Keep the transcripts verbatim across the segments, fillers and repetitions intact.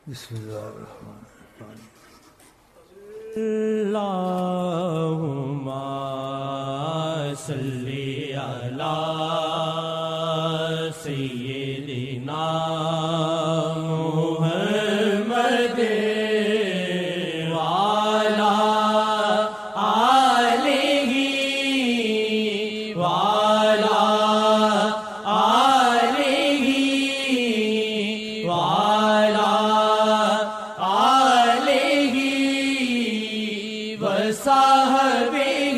بسم اللہ الرحمن الرحیم اللہم صلی علی سیدنا محمد وعلی آلہ وعلی آلہ وعلی آلہ وصحبہ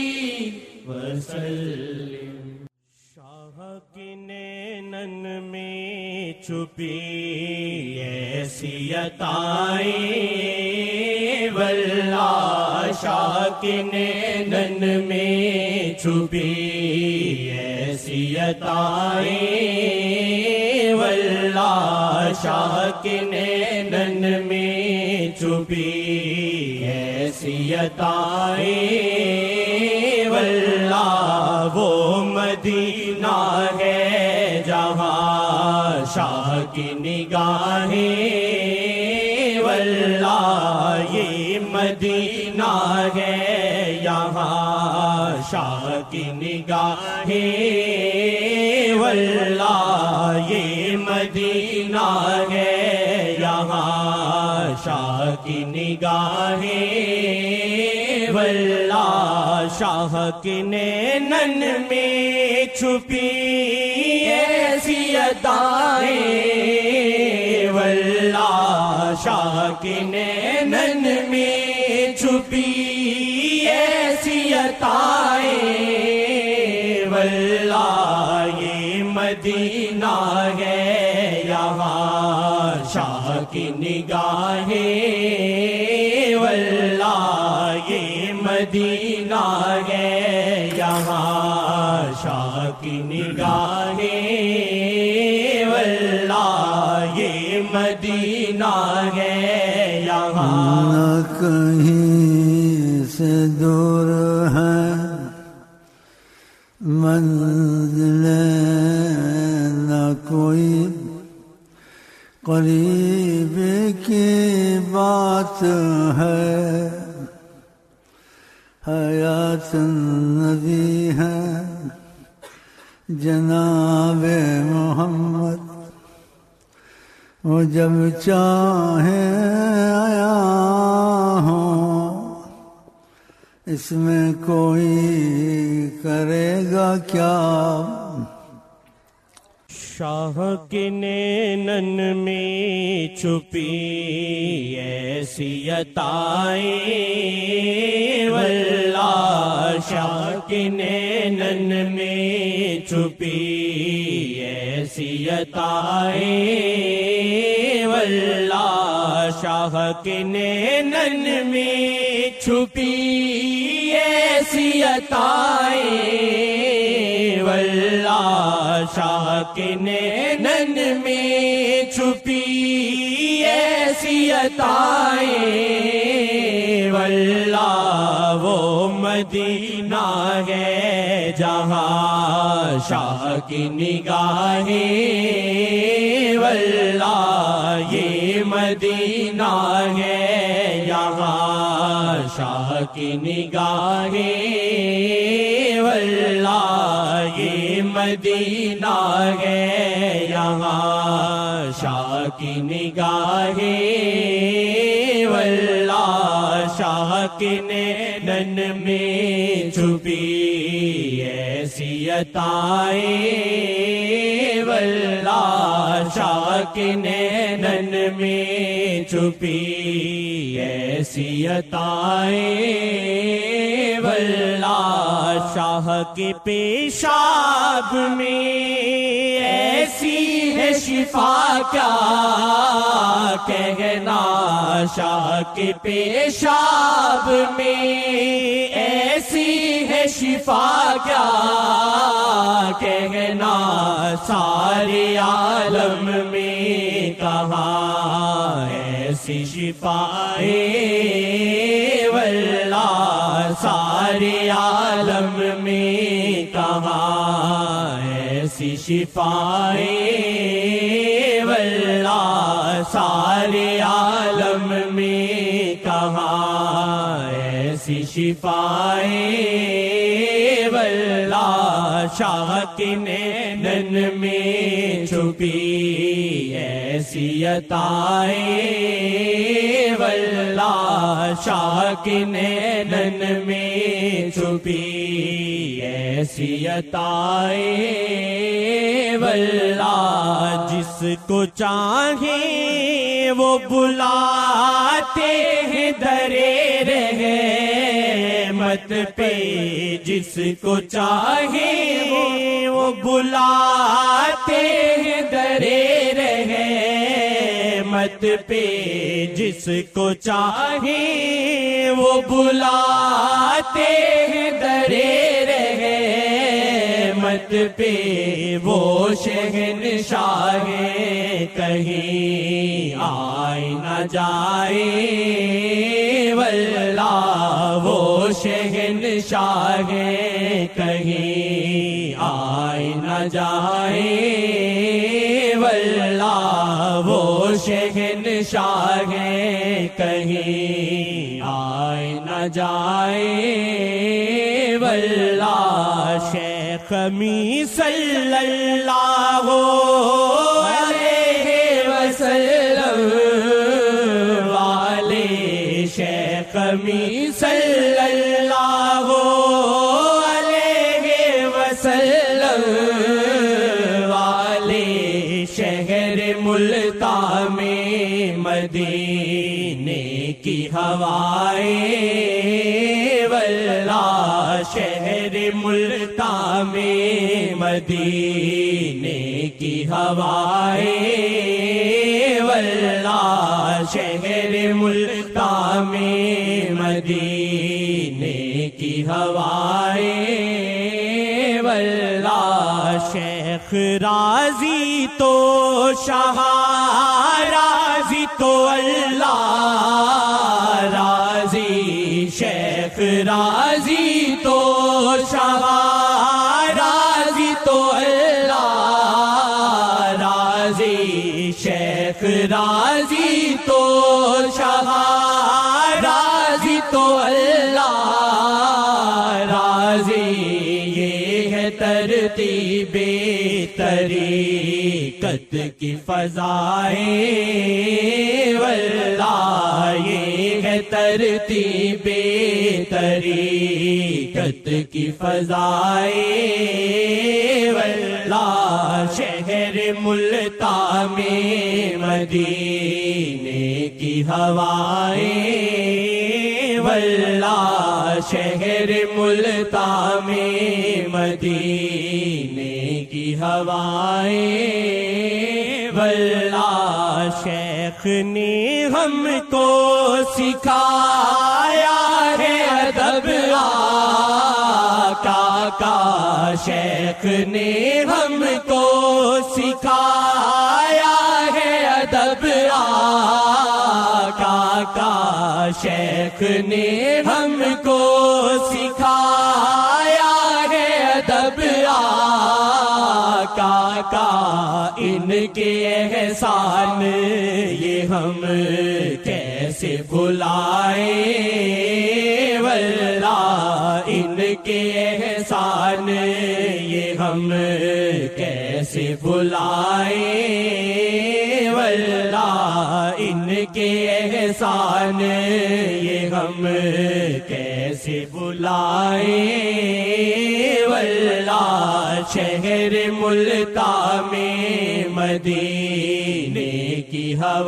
وسلم۔ شاہ کی نینن میں چھپی ایسی عطائیں واللہ، شاہ کی نینن میں چھپی ایسی عطائیں واللہ، شاہ کی نینن میں چھپی ایسی عطائیں واللہ، وہ مدینہ ہے جہاں شاہ کی نگاہیں واللہ، یہ مدینہ ہے یہاں شاہ کی نگاہیں واللہ، یہ مدینہ ہے یہاں شاہ کی نگاہیں واللہ، شاہ کی نینن میں چھپی ایسی عطائیں واللہ، شاہ کی نینن میں چھپی ایسی عطائیں واللہ، یہ مدینہ ہے یہاں شاہ کی نگاہیں واللہ، یہ مدینہ ہے یہاں شاہ کی نگاہیں واللہ، یہ مدینہ ہے یہاں۔ نہ کہیں سے دور ہے منزل، نہ کوئی قریب کی بات ہے، حیات النبی ہے جناب محمد، وہ جب چاہے آیا ہوں، اس میں کوئی کرے گا کیا۔ شاہ کے نینن میں چھپی ایسی عطائیں واللہ، شاہ کے نینن میں چھپی ایسی عطائیں واللہ، شاہ کے نینن میں چھپی ایسی عطائیں واللہ، شاہ کے نینن میں چھپی ایسی عطائیں واللہ، وہ مدینہ ہے جہاں شاہ کی نگاہیں واللہ، یہ مدینہ ہے یہاں شاہ کی نگاہیں واللہ، یہ مدینہ ہے یہاں شاہ کی نگاہیں واللہ، شاہ کے نینن میں چھپی ایسی عطائیں واللہ، شاہ کے نینن میں چھپی ایسی عطائیں واللہ، شاہ کے پیشاب میں ایسی ہے شفا کیا کہنا، شاہ کے پیشاب میں ایسی ہے شفا کیا کہنا، سارے عالم میں کہاں ایسی شفائیں واللہ، سارے عالم میں کہاں ایسی شفائیں واللہ، سارے عالم میں کہاں ایسی شفائیں واللہ شاہ کے نینن میں چھپی ایسی عطائیں واللہ شاہ کے نینن میں چھپی ایسی عطائیں واللہ جس کو چاہیں وہ بلاتے ہیں درے رحمت پہ جس کو چاہیں وہ بلاتے ہیں درے رحمت پہ جس کو چاہیں وہ بلاتے ہیں درے رحمت پہ وہ شہنشاہ کہیں آئے نہ جائے واللہ وہ شہنشاہ کہیں آئے نہ جائے واللہ وہ شہنشاہ کہیں آئے نہ جائے واللہ شیخ می صلی اللہ علیہ وسلم والے شیخ می صلی اللہ علیہ وسلم والے شہر ملتان میں مدینے کی ہوائیں واللہ شہر ملتان میں مدینے کی ہوائیں واللہ شہر ملتان میں مدینے کی ہوائیں واللہ شیخ راضی تو شاہ راضی تو اللہ راضی شیخ راضی تو شاہ راضی تو اللہ راضی شیخ راضی تو شاہ راضی تو اللہ راضی یہ ہے ترتیب طریقت کی فضائیں واللہ یہ ہے ترتیب طریقت کی فضائیں واللہ شہر ملتان میں مدینے کی ہوائیں واللہ شہر ملتان میں مدینے کی ہوائیں واللہ شیخ نے ہم کو سکھایا ہے ادب آقا کا شیخ نے ہم کو سکھایا ہے ادب آقا کا شیخ نے ہم کو سکھایا ہے ادب آقا کا ان کے احسان یہ ہم کیسے بھلائیں واللہ ان کے احسان یہ ہم کیسے بھلائیں واللہ ان کے احسان یہ ہم کیسے بھلائیں واللہ شہر ملتان میں مدینے کی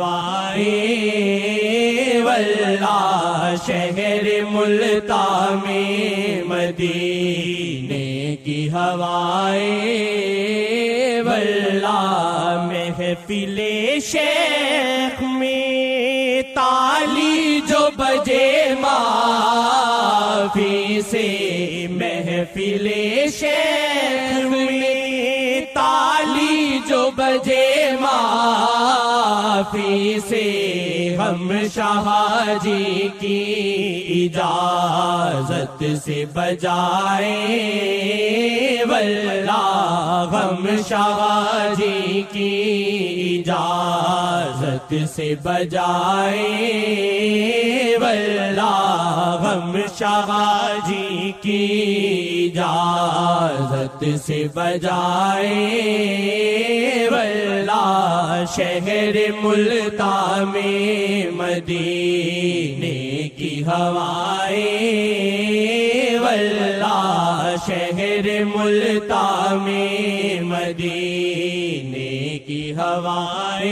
ہوائیں واللہ شہر ملتان میں مدینے کی ہوائیں واللہ محفل شیخ میں تالی جو بجے معافی سے محفل شیخ میں تالی جو بجے معافی صافی سے ہم شاہ جی کی اجازت سے بجائے واللہ ہم شاہ جی کی اجازت سے بجائے واللہ ہم شاہ جی کی اجازت سے بجائے واللہ شہر ملتان میں مدینے کی ہوائیں واللہ شہر ملتان میں مدینے کی ہوائیں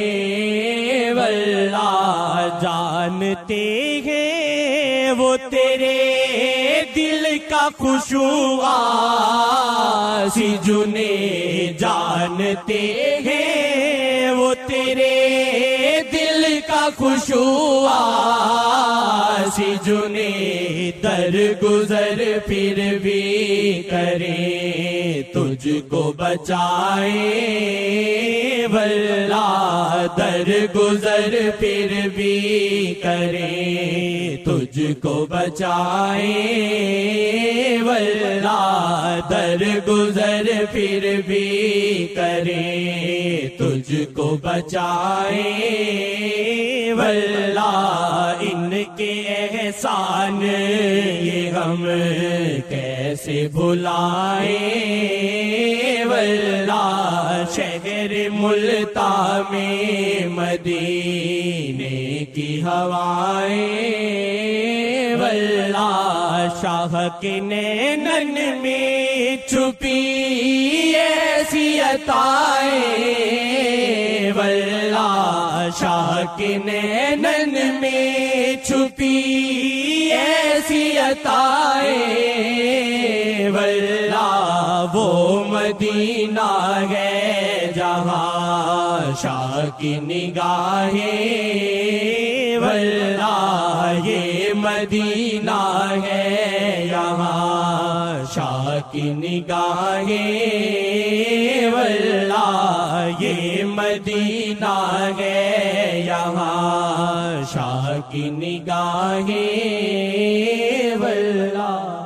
واللہ جانتے ہیں وہ تیرے دل کا خشوع سی جنہیں جانتے ہیں وہ تیرے دل کا خشوع سی جنہیں در گزر پھر بھی کریں تجھ کو بچائے واللہ در گزر پھر بھی کریں تجھ کو بچائے واللہ در گزر پھر بھی کریں تجھ کو بچائے واللہ ان کے احسان یہ ہم کیسے بھلائیں واللہ شہر ملتان میں مدینے کی ہوائیں واللہ شاہ کے نینن میں چھپی ایسی عطائیں واللہ شاہ کے نینن میں چھپی ایسی عطائیں واللہ وہ مدینہ ہے جہاں شاہ کی نگاہیں واللہ یہ مدینہ ہے یہاں شاہ کی نگاہیں واللہ یہ مدینہ ہے یہاں شاہ کی نگاہیں واللہ